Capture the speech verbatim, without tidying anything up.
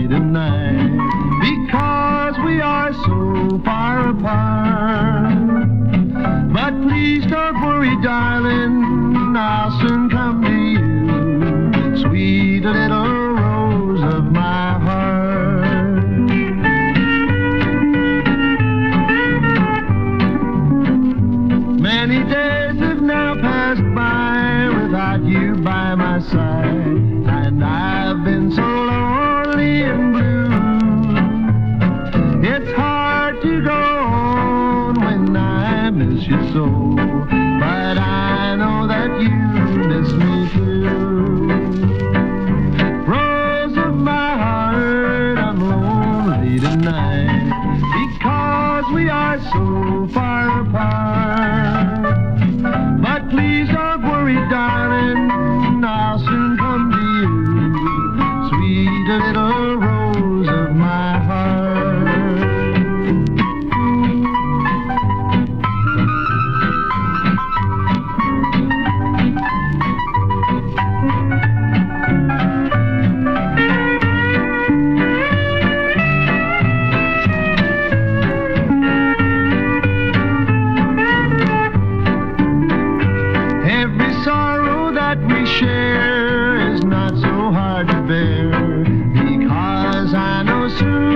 lonely tonight because we are so far apart. But please don't worry, darling, I'll soon come to you, sweet little rose of my heart. Many days have now passed by without you by my side, and I've been so lonely and blue. It's hard to go on when I miss you so, but I know that you miss me too. Rose of my heart, I'm lonely tonight because we are so far apart. But please don't worry, darling, I'll soon come to you, sweet little rose of my heart. Every sorrow that we share is not so hard to bear, because I know soon